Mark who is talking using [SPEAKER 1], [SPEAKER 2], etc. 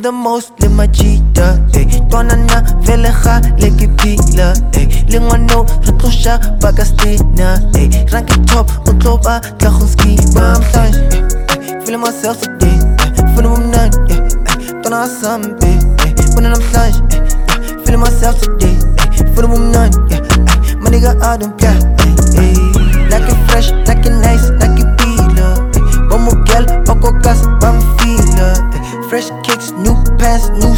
[SPEAKER 1] the most, le majita, Twana na vele ga leki pila, Lingwano, retosha bagastina, Rank it top, utloba, tlagonski, I'm touch, feeling myself today, feeling none, Twana sambe, when I'm touch, feeling myself today, feeling none, my nigga I don't care, like it fresh, like it nice, like it pila, Bomo girl, Oko gas, bam fila, fresh kicks, new pants, new